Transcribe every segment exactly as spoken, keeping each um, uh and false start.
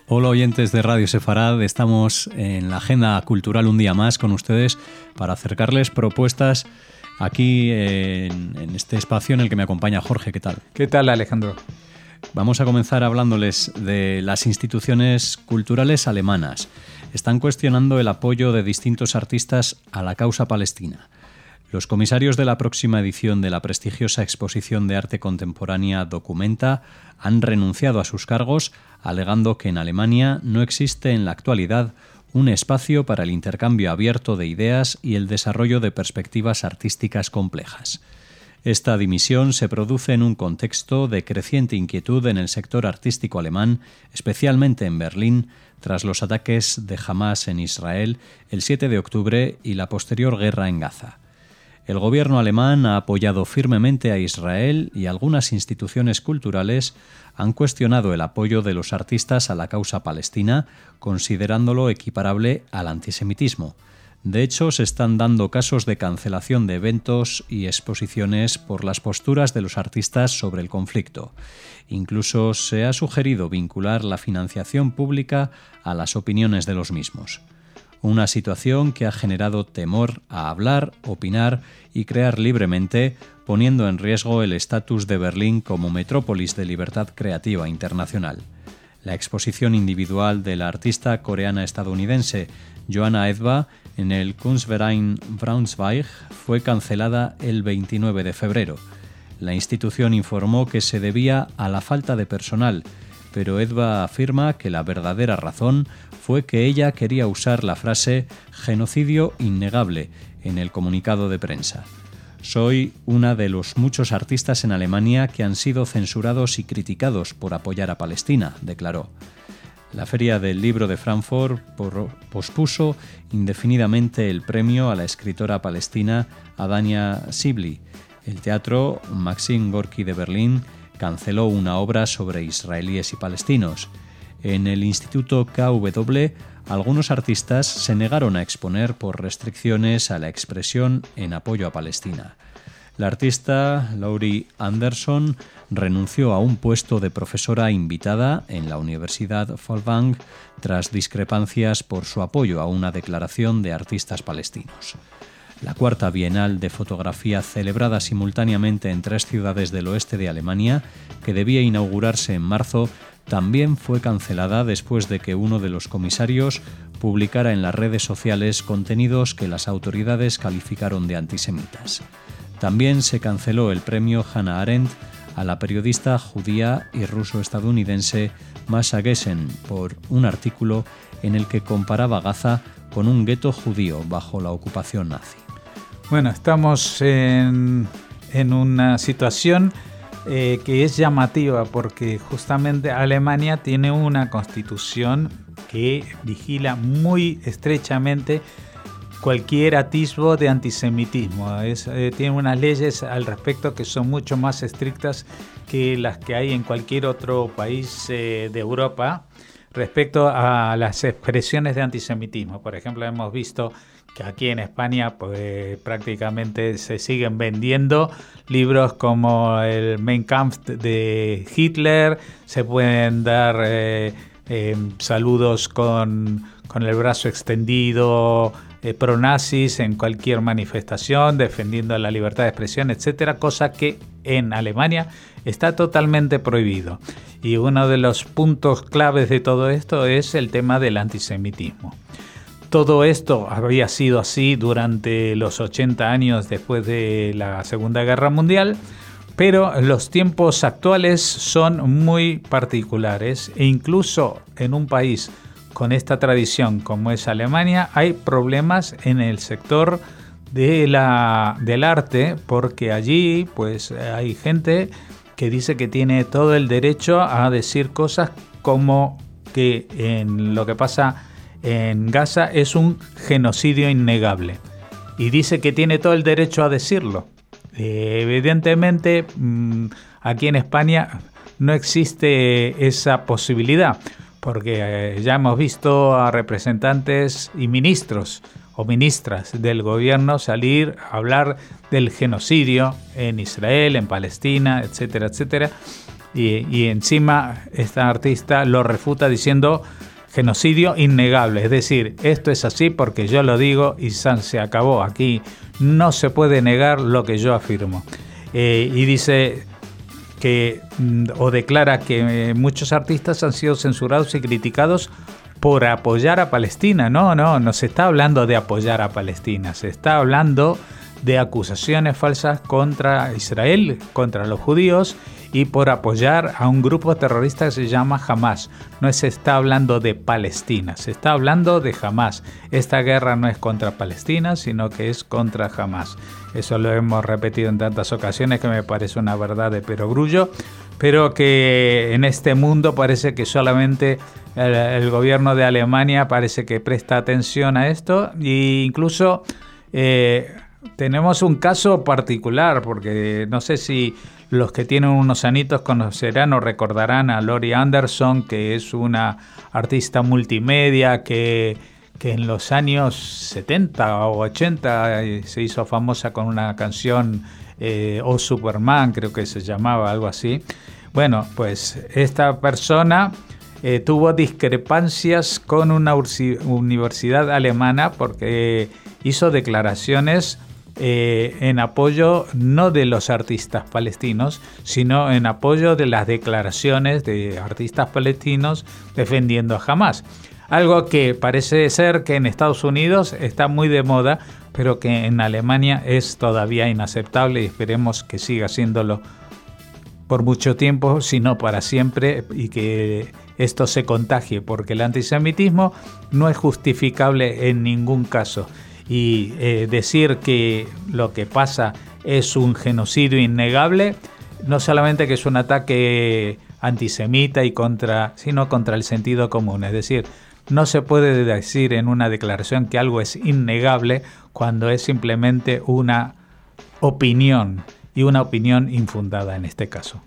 Hola oyentes de Radio Sefarad, estamos en la agenda cultural un día más con ustedes para acercarles propuestas aquí en, en este espacio en el que me acompaña Jorge. ¿Qué tal? ¿Qué tal, Alejandro? Vamos a comenzar hablándoles de las instituciones culturales alemanas. Están cuestionando el apoyo de distintos artistas a la causa palestina. Los comisarios de la próxima edición de la prestigiosa exposición de arte contemporánea Documenta han renunciado a sus cargos, alegando que en Alemania no existe en la actualidad un espacio para el intercambio abierto de ideas y el desarrollo de perspectivas artísticas complejas. Esta dimisión se produce en un contexto de creciente inquietud en el sector artístico alemán, especialmente en Berlín, tras los ataques de Hamás en Israel el siete de octubre y la posterior guerra en Gaza. El gobierno alemán ha apoyado firmemente a Israel y algunas instituciones culturales han cuestionado el apoyo de los artistas a la causa palestina, considerándolo equiparable al antisemitismo. De hecho, se están dando casos de cancelación de eventos y exposiciones por las posturas de los artistas sobre el conflicto. Incluso se ha sugerido vincular la financiación pública a las opiniones de los mismos. Una situación que ha generado temor a hablar, opinar y crear libremente, poniendo en riesgo el estatus de Berlín como metrópolis de libertad creativa internacional. La exposición individual de la artista coreana-estadounidense Johanna Edwa en el Kunstverein Braunschweig fue cancelada el veintinueve de febrero. La institución informó que se debía a la falta de personal, pero Edwa afirma que la verdadera razón fue que ella quería usar la frase genocidio innegable en el comunicado de prensa. Soy una de los muchos artistas en Alemania que han sido censurados y criticados por apoyar a Palestina, declaró. La Feria del Libro de Frankfurt pospuso indefinidamente el premio a la escritora palestina Adania Sibli. El teatro Maxim Gorki de Berlín canceló una obra sobre israelíes y palestinos. En el Instituto K W, algunos artistas se negaron a exponer por restricciones a la expresión en apoyo a Palestina. La artista Laurie Anderson renunció a un puesto de profesora invitada en la Universidad Folkwang tras discrepancias por su apoyo a una declaración de artistas palestinos. La cuarta Bienal de Fotografía, celebrada simultáneamente en tres ciudades del oeste de Alemania, que debía inaugurarse en marzo, también fue cancelada después de que uno de los comisarios publicara en las redes sociales contenidos que las autoridades calificaron de antisemitas. También se canceló el premio Hannah Arendt a la periodista judía y ruso-estadounidense Masha Gessen por un artículo en el que comparaba Gaza con un gueto judío bajo la ocupación nazi. Bueno, estamos en, en una situación eh, que es llamativa porque justamente Alemania tiene una constitución que vigila muy estrechamente cualquier atisbo de antisemitismo. Es, eh, tiene unas leyes al respecto que son mucho más estrictas que las que hay en cualquier otro país eh, de Europa respecto a las expresiones de antisemitismo. Por ejemplo, hemos visto que aquí en España pues, prácticamente se siguen vendiendo libros como el Mein Kampf de Hitler, se pueden dar eh, eh, saludos con, con el brazo extendido, eh, pronazis en cualquier manifestación, defendiendo la libertad de expresión, etcétera, cosa que en Alemania está totalmente prohibido. Y uno de los puntos claves de todo esto es el tema del antisemitismo. Todo esto había sido así durante los ochenta años después de la Segunda Guerra Mundial, pero los tiempos actuales son muy particulares e incluso en un país con esta tradición como es Alemania hay problemas en el sector de la, del arte, porque allí pues hay gente que dice que tiene todo el derecho a decir cosas como que en lo que pasa en Gaza es un genocidio innegable y dice que tiene todo el derecho a decirlo. Eh, evidentemente mmm, aquí en España no existe esa posibilidad porque eh, ya hemos visto a representantes y ministros o ministras del gobierno salir a hablar del genocidio en Israel, en Palestina, etcétera, etcétera. Y, y encima esta artista lo refuta diciendo genocidio innegable, es decir, esto es así porque yo lo digo y san se acabó, aquí no se puede negar lo que yo afirmo. Eh, y dice que, o declara que muchos artistas han sido censurados y criticados por apoyar a Palestina. No, no, no se está hablando de apoyar a Palestina, se está hablando de acusaciones falsas contra Israel, contra los judíos, y por apoyar a un grupo terrorista que se llama Hamas. No se está hablando de Palestina, se está hablando de Hamas. Esta guerra no es contra Palestina, sino que es contra Hamas. Eso lo hemos repetido en tantas ocasiones que me parece una verdad de perogrullo, pero que en este mundo parece que solamente el, el gobierno de Alemania parece que presta atención a esto, e incluso eh, tenemos un caso particular, porque no sé si los que tienen unos anitos conocerán o recordarán a Laurie Anderson, que es una artista multimedia que, que en los años setenta o ochenta se hizo famosa con una canción eh, Oh Superman, creo que se llamaba, algo así. Bueno, pues esta persona eh, tuvo discrepancias con una universidad alemana porque hizo declaraciones Eh, en apoyo no de los artistas palestinos, sino en apoyo de las declaraciones de artistas palestinos defendiendo a Hamas. Algo que parece ser que en Estados Unidos está muy de moda, pero que en Alemania es todavía inaceptable, y esperemos que siga siéndolo por mucho tiempo, si no para siempre, y que esto se contagie, porque el antisemitismo no es justificable en ningún caso. Y eh, decir que lo que pasa es un genocidio innegable, no solamente que es un ataque antisemita y contra, sino contra el sentido común. Es decir, no se puede decir en una declaración que algo es innegable cuando es simplemente una opinión, y una opinión infundada en este caso.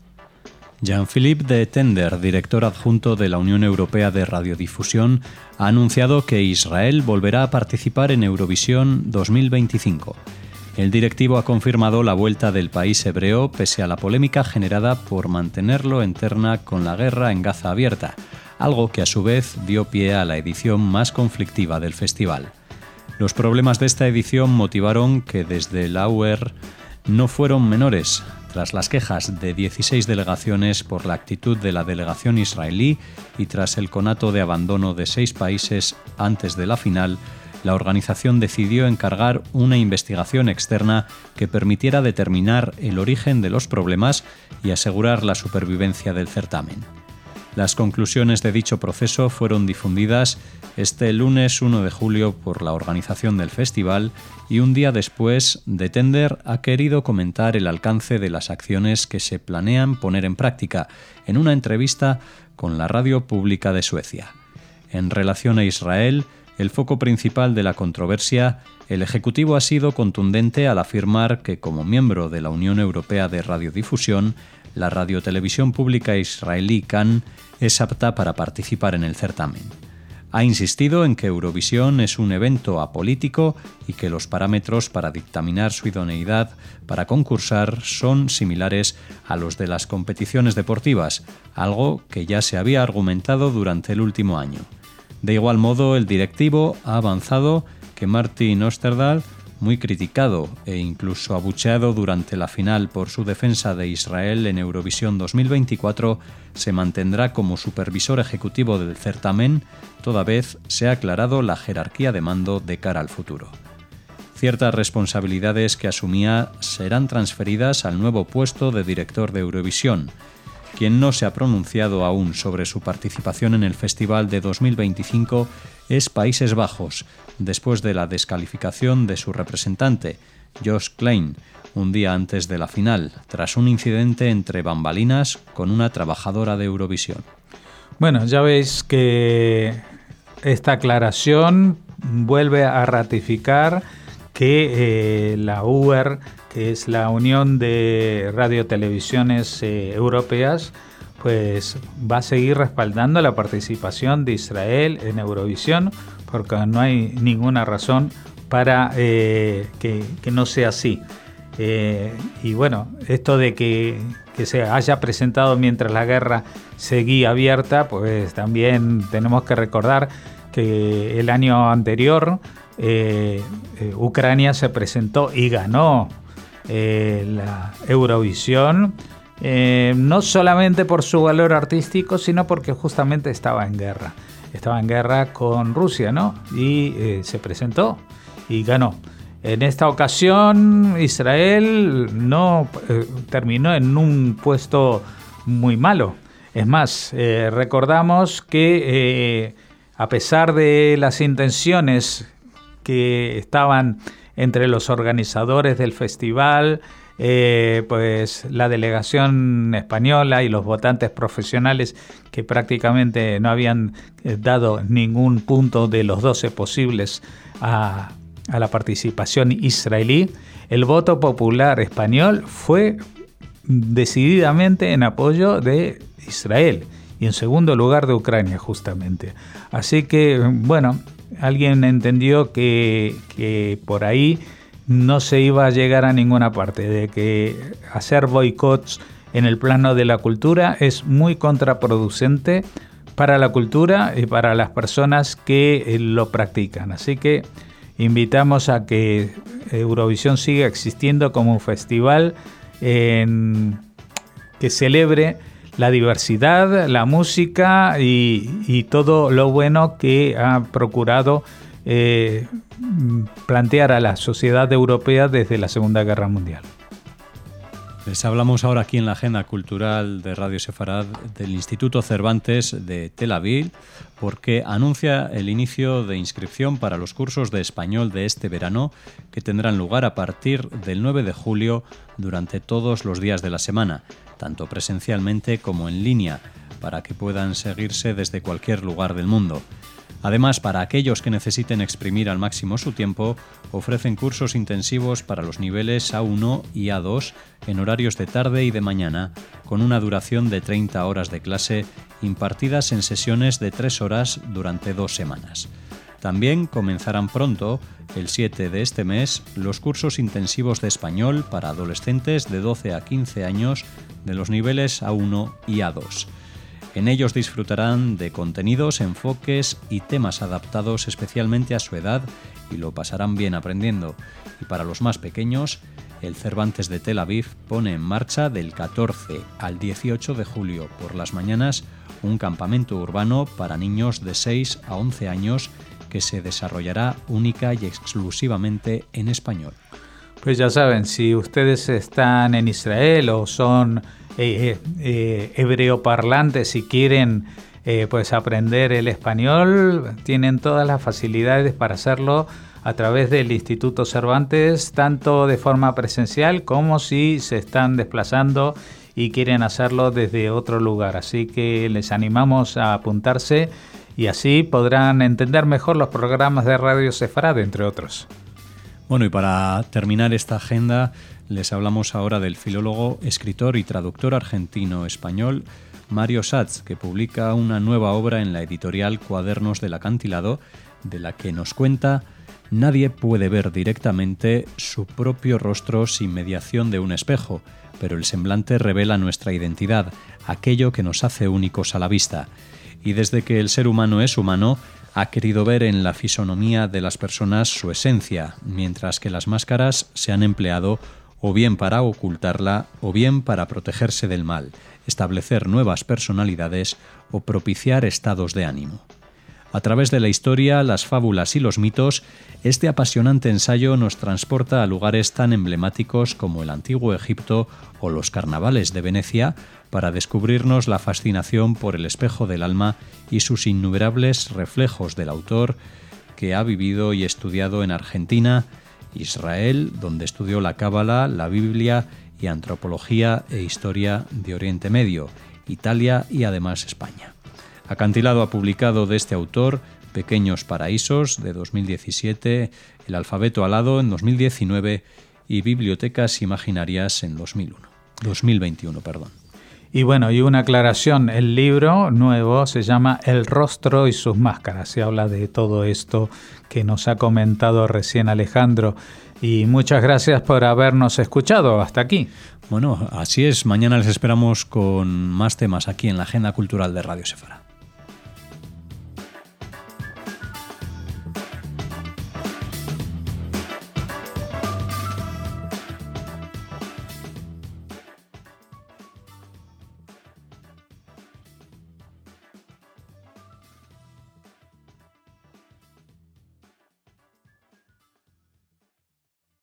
Jean-Philippe de Tender, director adjunto de la Unión Europea de Radiodifusión, ha anunciado que Israel volverá a participar en Eurovisión dos mil veinticinco. El directivo ha confirmado la vuelta del país hebreo pese a la polémica generada por mantenerlo en terna con la guerra en Gaza abierta, algo que a su vez dio pie a la edición más conflictiva del festival. Los problemas de esta edición motivaron que desde la U E R no fueron menores. Tras las quejas de dieciséis delegaciones por la actitud de la delegación israelí y tras el conato de abandono de seis países antes de la final, la organización decidió encargar una investigación externa que permitiera determinar el origen de los problemas y asegurar la supervivencia del certamen. Las conclusiones de dicho proceso fueron difundidas este lunes uno de julio por la organización del festival, y un día después, de Tender ha querido comentar el alcance de las acciones que se planean poner en práctica en una entrevista con la radio pública de Suecia. En relación a Israel, el foco principal de la controversia, el Ejecutivo ha sido contundente al afirmar que, como miembro de la Unión Europea de Radiodifusión, la radiotelevisión pública israelí Kan es apta para participar en el certamen. Ha insistido en que Eurovisión es un evento apolítico y que los parámetros para dictaminar su idoneidad para concursar son similares a los de las competiciones deportivas, algo que ya se había argumentado durante el último año. De igual modo, el directivo ha avanzado que Martin Osterdahl, muy criticado e incluso abucheado durante la final por su defensa de Israel en Eurovisión dos mil veinticuatro, se mantendrá como supervisor ejecutivo del certamen, toda vez se ha aclarado la jerarquía de mando de cara al futuro. Ciertas responsabilidades que asumía serán transferidas al nuevo puesto de director de Eurovisión. Quien no se ha pronunciado aún sobre su participación en el festival de dos mil veinticinco es Países Bajos, después de la descalificación de su representante, Josh Klein, un día antes de la final, tras un incidente entre bambalinas con una trabajadora de Eurovisión. Bueno, ya veis que esta aclaración vuelve a ratificar que eh, la U E R, que es la Unión de Radiotelevisiones eh, Europeas, pues va a seguir respaldando la participación de Israel en Eurovisión, porque no hay ninguna razón para eh, que, que no sea así. Eh, y bueno, esto de que, que se haya presentado mientras la guerra seguía abierta, pues también tenemos que recordar que el año anterior eh, eh, Ucrania se presentó y ganó eh, la Eurovisión, eh, no solamente por su valor artístico, sino porque justamente estaba en guerra. Estaba en guerra con Rusia, ¿no? Y eh, se presentó y ganó. En esta ocasión Israel no eh, terminó en un puesto muy malo. Es más, eh, recordamos que eh, a pesar de las intenciones que estaban entre los organizadores del festival, eh, pues la delegación española y los votantes profesionales que prácticamente no habían eh, dado ningún punto de los doce posibles a a la participación israelí, el voto popular español fue decididamente en apoyo de Israel y en segundo lugar de Ucrania justamente. Así que, bueno, alguien entendió que, que por ahí no se iba a llegar a ninguna parte, de que hacer boicots en el plano de la cultura es muy contraproducente para la cultura y para las personas que lo practican. Así que invitamos a que Eurovisión siga existiendo como un festival en, que celebre la diversidad, la música y, y todo lo bueno que ha procurado eh, plantear a la sociedad europea desde la Segunda Guerra Mundial. Les hablamos ahora aquí en la agenda cultural de Radio Sefarad del Instituto Cervantes de Tel Aviv, porque anuncia el inicio de inscripción para los cursos de español de este verano, que tendrán lugar a partir del nueve de julio durante todos los días de la semana, tanto presencialmente como en línea, para que puedan seguirse desde cualquier lugar del mundo. Además, para aquellos que necesiten exprimir al máximo su tiempo, ofrecen cursos intensivos para los niveles A uno y A dos en horarios de tarde y de mañana, con una duración de treinta horas de clase impartidas en sesiones de tres horas durante dos semanas. También comenzarán pronto, el siete de este mes, los cursos intensivos de español para adolescentes de doce a quince años de los niveles A uno y A dos. En ellos disfrutarán de contenidos, enfoques y temas adaptados especialmente a su edad y lo pasarán bien aprendiendo. Y para los más pequeños, el Cervantes de Tel Aviv pone en marcha del catorce al dieciocho de julio por las mañanas un campamento urbano para niños de seis a once años que se desarrollará única y exclusivamente en español. Pues ya saben, si ustedes están en Israel o son eh, eh, hebreoparlantes y quieren eh, pues aprender el español, tienen todas las facilidades para hacerlo a través del Instituto Cervantes, tanto de forma presencial como si se están desplazando y quieren hacerlo desde otro lugar. Así que les animamos a apuntarse y así podrán entender mejor los programas de Radio Sefarad, entre otros. Bueno, y para terminar esta agenda, les hablamos ahora del filólogo, escritor y traductor argentino-español Mario Satz, que publica una nueva obra en la editorial Cuadernos del Acantilado, de la que nos cuenta: nadie puede ver directamente su propio rostro sin mediación de un espejo, pero el semblante revela nuestra identidad, aquello que nos hace únicos a la vista. Y desde que el ser humano es humano, ha querido ver en la fisonomía de las personas su esencia, mientras que las máscaras se han empleado o bien para ocultarla o bien para protegerse del mal, establecer nuevas personalidades o propiciar estados de ánimo. A través de la historia, las fábulas y los mitos, este apasionante ensayo nos transporta a lugares tan emblemáticos como el antiguo Egipto o los carnavales de Venecia, para descubrirnos la fascinación por el espejo del alma y sus innumerables reflejos del autor, que ha vivido y estudiado en Argentina, Israel, donde estudió la Cábala, la Biblia y antropología e historia de Oriente Medio, Italia y además España. Acantilado ha publicado de este autor Pequeños Paraísos de dos mil diecisiete, El alfabeto alado en dos mil diecinueve y Bibliotecas Imaginarias en dos mil uno, dos mil veintiuno. Perdón. Y bueno, y una aclaración, el libro nuevo se llama El rostro y sus máscaras. Se habla de todo esto que nos ha comentado recién Alejandro. Y muchas gracias por habernos escuchado hasta aquí. Bueno, así es. Mañana les esperamos con más temas aquí en la Agenda Cultural de Radio Séfara.